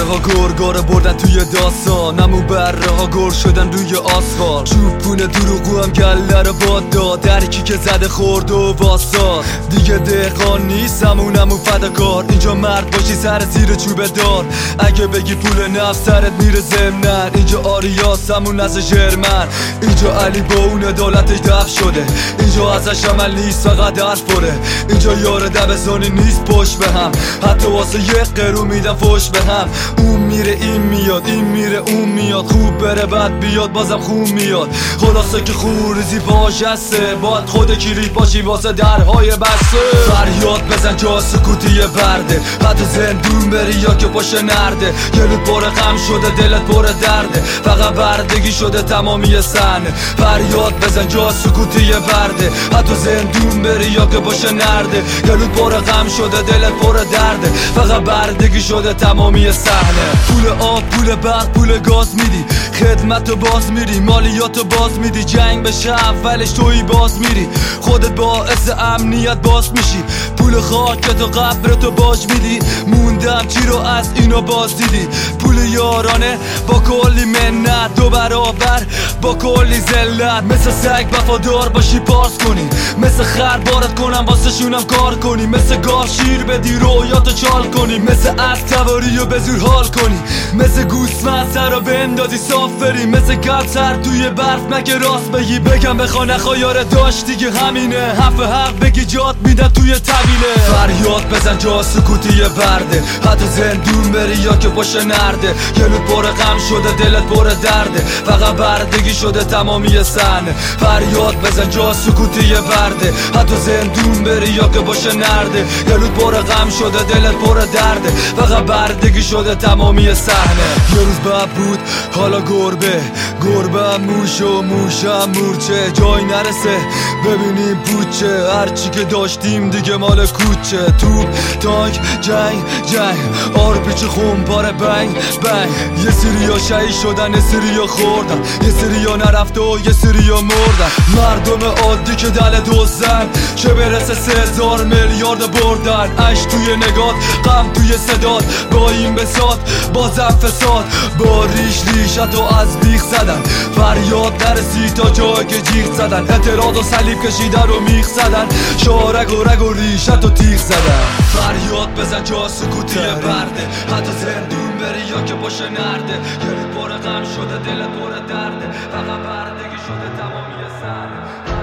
ها گرگاره بردن توی داستان، نمو بره ها گر شدن روی آسفالت. چوبونه دروغو هم گله رو باد داد، درکی که زده خورد و واساد. دیگه دهقان نیست همونمو فداکار، اینجا مرد باشی سر زیر چوبه دار. اگه بگی پول نفس سرت میره ضمنن، اینجا آریاس همون از ژرمن. اینجا علی با اون عدالتش دفع شده، اینجا ازش عمل نیست فقط حرف پره. اینجا یار دبستانی نیست پشت به هم، حتی واسه یه قرو میدن فوش به هم. اون میره این میاد، این میره اون میاد، خوب بره بد بیاد بازم خوب میاد. خلاصه که خونریزی پاشسته، باید خود کلید باشی واسه درهای بسته. فریاد بزن جا سکوتی برده، حتی زندون بری یا که پاشه نرده. گلوت پر غم شده دلت پر درده، فقط بردگی شده تمامی صحنه. فریاد بزن جا سکوتی برده، حتی زندون بری یا که پاشه نرده. گلوت پر غم شده دلت پر درده، فقط بردگی شده تمامی صحنه. پول آب پول برق پول گاز میدی، خدمتو باز میری، مالیاتو باز میدی. جنگ بشه اولش توی باز میری، خودت باعث امنیت باز میشی. پول خاکتو قبرتو باج میدی، موندم چی رو از اینو باز دیدی. پول یارانه با کلی منت، دو برابر با کلی ذلت. مثل سگ وفادار باشی پارس کنی، مثل خر بارت کنم واسه شونم کار کنی. مثل گاو شیر بدی رویاتو چال کنی، مثل از تواری و به زور حال کنی. مثل گوسفند سر رو بندازی صاف بری، مثل کبتر توی برف مگه راست بگی. بگم بخوا نخوا یاره داشت دیگه همینه، حق بگی جات میدن توی طویله. فریاد بزن جا سکوتی برده، حتی زندون بری یا که باشه نرده. گلوت پر غم شده دلت پر درده، فقط بردگی شده تمامی صحنه. فریاد بزن جا سکوتی برده، حتی زندون بری یا که باشه نرده. گلوت پر غم شده دلت پر درده، فقط بردگی شده تمامی صحنه. یه روز بعد بود حالا گربه موش و موشم مورچه. جای نرسه ببینیم پوچه، هرچی که داشتیم دیگه مال کوچه. توپ تانک جنگ آرپیچ خونپاره بنگ یه سریا شهید شدن یه سریا خوردن، یه سریا نرفته و یه سریا مردن. مردم عادی که دل دوزن، چه برسه 3000 میلیارد بردن. اش توی نگات غم توی صدات، با این بساط بازم فساد. با ریشتو از بیخ زدن، فریاد نرسید تا جایی که جیغ زدن. اعتراض و صلیب کشیدن و میخ زدن، رگ و ریشتو تیغ زدن. فریاد بزن جا سکوتی برده، حتی زندون بری یا که باشه نرده. گلوت پر غم شده دلت پر درده، فقط بردگی شده تمامی صحنه.